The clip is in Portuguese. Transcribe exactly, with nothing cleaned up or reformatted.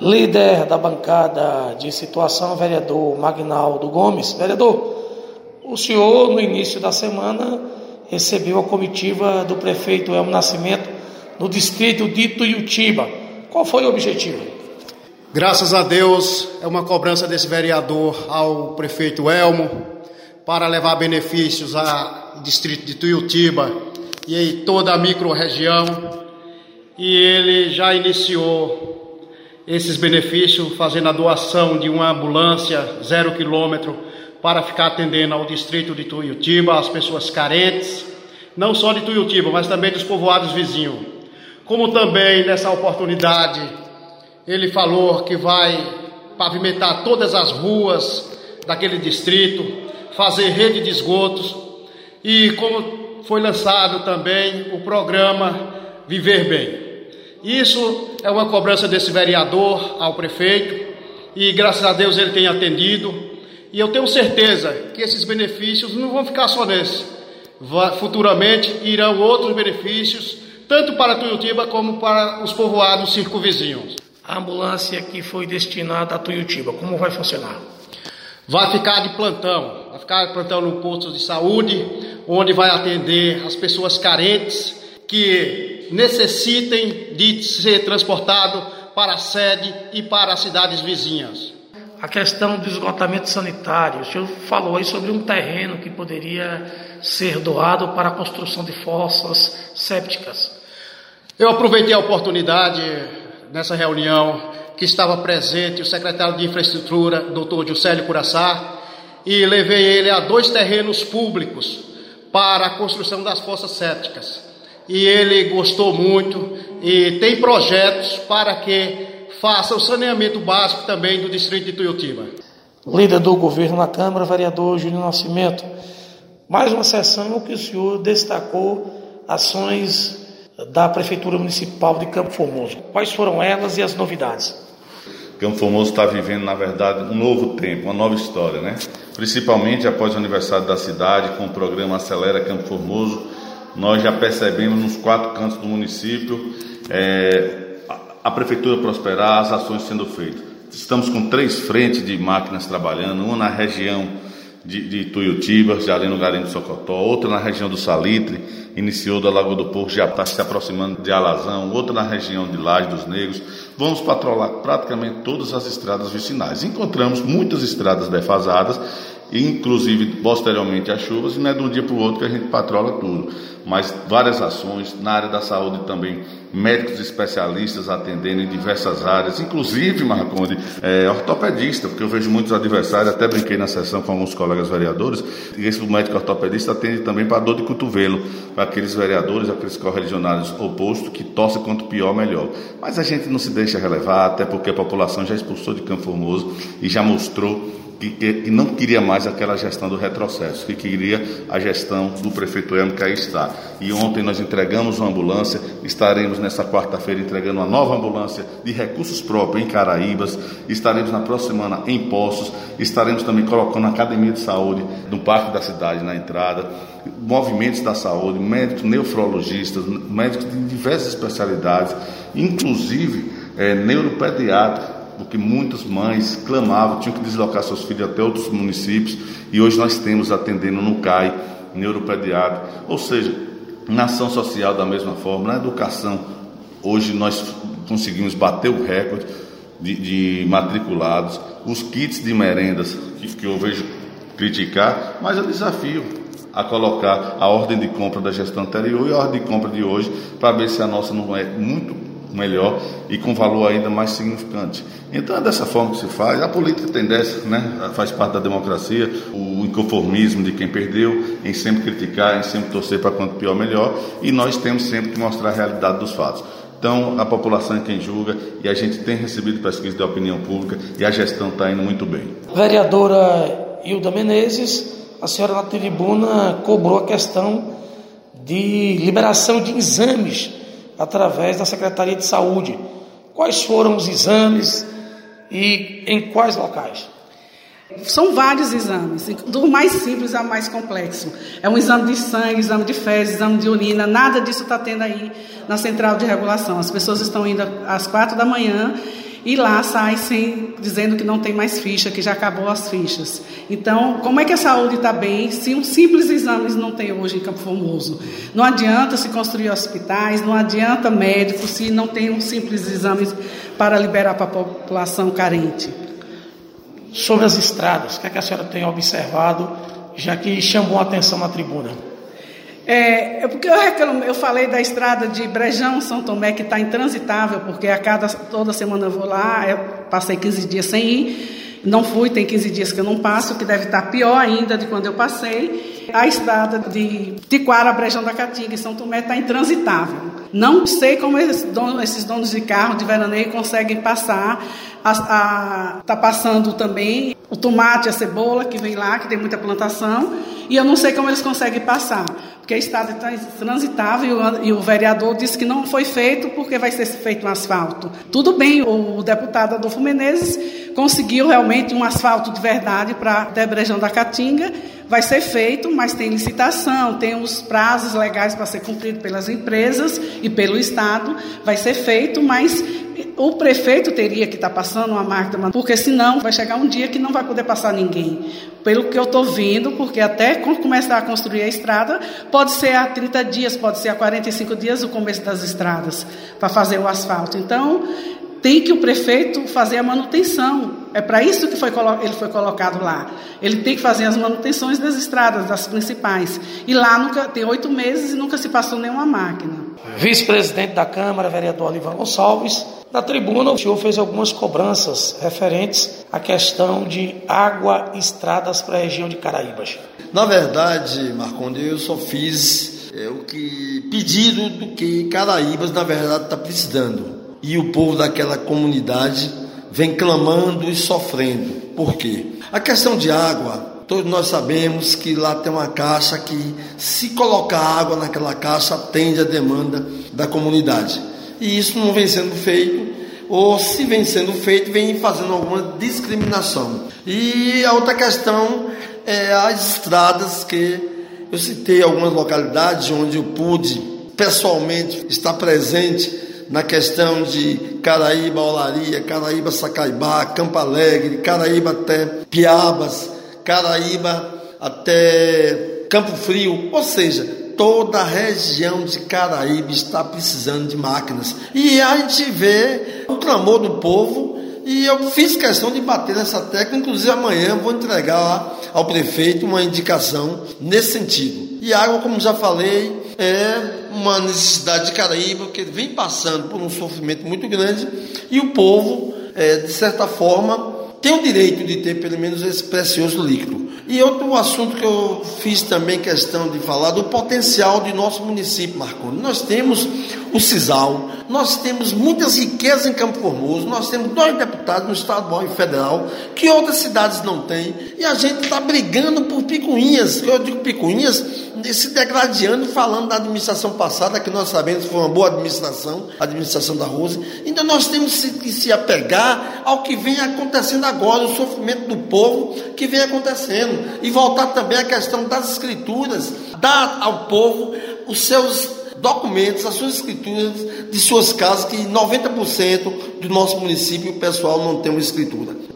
Líder da bancada de situação, vereador Magnaldo Gomes. Vereador, o senhor, no início da semana, recebeu a comitiva do prefeito Elmo Nascimento no distrito de Tuiutiba. Qual foi o objetivo? Graças a Deus, é uma cobrança desse vereador ao prefeito Elmo para levar benefícios ao distrito de Tuiutiba e em toda a micro-região. E ele já iniciou esses benefícios fazendo a doação de uma ambulância zero quilômetro para ficar atendendo ao distrito de Tuiutiba, as pessoas carentes, não só de Tuiutiba, mas também dos povoados vizinhos. Como também, nessa oportunidade, ele falou que vai pavimentar todas as ruas daquele distrito, fazer rede de esgotos e como foi lançado também o programa Viver Bem. Isso é uma cobrança desse vereador ao prefeito e graças a Deus ele tem atendido e eu tenho certeza que esses benefícios não vão ficar só nesse. Futuramente irão outros benefícios, tanto para Tuiutiba como para os povoados circunvizinhos. A ambulância que foi destinada a Tuiutiba, como vai funcionar? Vai ficar de plantão, vai ficar de plantão no posto de saúde, onde vai atender as pessoas carentes que necessitem de ser transportado para a sede e para as cidades vizinhas. A questão do esgotamento sanitário, o senhor falou aí sobre um terreno que poderia ser doado para a construção de fossas sépticas. Eu aproveitei a oportunidade nessa reunião que estava presente o secretário de Infraestrutura, doutor Juscelio Curaçá, e levei ele a dois terrenos públicos para a construção das fossas sépticas. E ele gostou muito e tem projetos para que faça o saneamento básico também do distrito de Tuiutiba. Líder do governo na Câmara, vereador Júnior Nascimento, mais uma sessão que o senhor destacou ações da Prefeitura Municipal de Campo Formoso. Quais foram elas e as novidades? Campo Formoso está vivendo, na verdade, um novo tempo, uma nova história, né? Principalmente após o aniversário da cidade, com o programa Acelera Campo Formoso, nós já percebemos nos quatro cantos do município é, a, a prefeitura prosperar, as ações sendo feitas. Estamos com três frentes de máquinas trabalhando, uma na região de, de Tuiutiba, já ali no Garimpo Socotó, outra na região do Salitre, iniciou da Lagoa do Porco, já está se aproximando de Alazão, outra na região de Laje dos Negros. Vamos patrolar praticamente todas as estradas vicinais. Encontramos muitas estradas defasadas, inclusive posteriormente às chuvas, e não é de um dia para o outro que a gente patrola tudo, mas várias ações na área da saúde também, médicos especialistas atendendo em diversas áreas, inclusive, Marconde, é, ortopedista, porque eu vejo muitos adversários, até brinquei na sessão com alguns colegas vereadores, e esse médico ortopedista atende também para dor de cotovelo, para aqueles vereadores, aqueles correligionários opostos que torcem quanto pior, melhor. Mas a gente não se deixa relevar, até porque a população já expulsou de Campo Formoso e já mostrou que, que não queria mais aquela gestão do retrocesso, que queria a gestão do prefeito Elmo, que aí está. E ontem nós entregamos uma ambulância, estaremos nessa quarta-feira entregando uma nova ambulância de recursos próprios em Caraíbas, estaremos na próxima semana em Poços, estaremos também colocando a academia de saúde no parque da cidade, na entrada, movimentos da saúde, médicos nefrologistas, médicos de diversas especialidades, inclusive é, neuropediátrica, porque muitas mães clamavam, tinham que deslocar seus filhos até outros municípios, e hoje nós temos atendendo no C A I, neuropediátrico, ou seja, na ação social da mesma forma, na educação, hoje nós conseguimos bater o recorde de, de matriculados, os kits de merendas, que, que eu vejo criticar, mas eu desafio a colocar a ordem de compra da gestão anterior e a ordem de compra de hoje, para ver se a nossa não é muito melhor e com valor ainda mais significante. Então é dessa forma que se faz. A política tem dessa, né? Faz parte da democracia, o inconformismo de quem perdeu, em sempre criticar, em sempre torcer para quanto pior melhor, e nós temos sempre que mostrar a realidade dos fatos. Então a população é quem julga, e a gente tem recebido pesquisa de opinião pública e a gestão está indo muito bem. Vereadora Hilda Menezes, a senhora na tribuna cobrou a questão de liberação de exames através da Secretaria de Saúde. Quais foram os exames e em quais locais? São vários exames, do mais simples ao mais complexo. É um exame de sangue, exame de fezes, exame de urina, nada disso está tendo aí na central de regulação. As pessoas estão indo às quatro da manhã e lá sai sem, dizendo que não tem mais ficha, que já acabou as fichas. Então, como é que a saúde está bem se um simples exame não tem hoje em Campo Formoso? Não adianta se construir hospitais, não adianta médicos se não tem um simples exame para liberar para a população carente. Sobre as estradas, o que, é que a senhora tem observado, já que chamou a atenção na tribuna? É, é porque eu, reclamo, eu falei da estrada de Brejão, São Tomé, que está intransitável, porque a cada, toda semana eu vou lá, eu passei quinze dias sem ir, não fui, tem quinze dias que eu não passo, que deve estar pior ainda de quando eu passei. A estrada de Tiquara, Brejão da Caatinga, em São Tomé, está intransitável. Não sei como esses donos, esses donos de carro de veraneio conseguem passar. Está passando também o tomate, a cebola que vem lá, que tem muita plantação, e eu não sei como eles conseguem passar, porque a estrada está transitável e o, e o vereador disse que não foi feito porque vai ser feito um asfalto. Tudo bem, o, o deputado Adolfo Menezes conseguiu realmente um asfalto de verdade para Brejão da Caatinga, vai ser feito, mas tem licitação, tem os prazos legais para ser cumprido pelas empresas e pelo Estado, vai ser feito, mas o prefeito teria que estar passando uma máquina, porque senão vai chegar um dia que não vai poder passar ninguém. Pelo que eu estou vendo, porque até quando começar a construir a estrada, pode ser há trinta dias, pode ser há quarenta e cinco dias o começo das estradas, para fazer o asfalto. Então, tem que o prefeito fazer a manutenção. É para isso que foi, ele foi colocado lá. Ele tem que fazer as manutenções das estradas, das principais. E lá nunca, tem oito meses e nunca se passou nenhuma máquina. Vice-presidente da Câmara, vereador Olivan Gonçalves, na tribuna o senhor fez algumas cobranças referentes à questão de água e estradas para a região de Caraíbas. Na verdade, Marcondes, eu só fiz é, o que pedido do que Caraíbas, na verdade, está precisando. E o povo daquela comunidade vem clamando e sofrendo. Por quê? A questão de água, todos nós sabemos que lá tem uma caixa que, se colocar água naquela caixa, atende a demanda da comunidade. E isso não vem sendo feito, ou se vem sendo feito, vem fazendo alguma discriminação. E a outra questão é as estradas, que eu citei algumas localidades onde eu pude pessoalmente estar presente na questão de Caraíba, Olaria, Caraíba, Sacaibá, Campo Alegre, Caraíba até Piabas, Caraíba até Campo Frio, ou seja, toda a região de Caraíba está precisando de máquinas. E a gente vê o clamor do povo, e eu fiz questão de bater nessa tecla, inclusive amanhã vou entregar ao prefeito uma indicação nesse sentido. E água, como já falei, é uma necessidade de Caraíba, que vem passando por um sofrimento muito grande, e o povo, é, de certa forma, tem o direito de ter pelo menos esse precioso líquido. E outro assunto que eu fiz também questão de falar, do potencial de nosso município, Marcondes. Nós temos o Cisal, nós temos muitas riquezas em Campo Formoso, nós temos dois deputados no estadual e federal, que outras cidades não têm, e a gente está brigando por picuinhas. Eu digo picuinhas, se degradando, falando da administração passada, que nós sabemos que foi uma boa administração, a administração da Rose. Então nós temos que se apegar ao que vem acontecendo agora, o sofrimento do povo que vem acontecendo, e voltar também à questão das escrituras, dar ao povo os seus documentos, as suas escrituras de suas casas, que noventa por cento do nosso município o pessoal não tem uma escritura.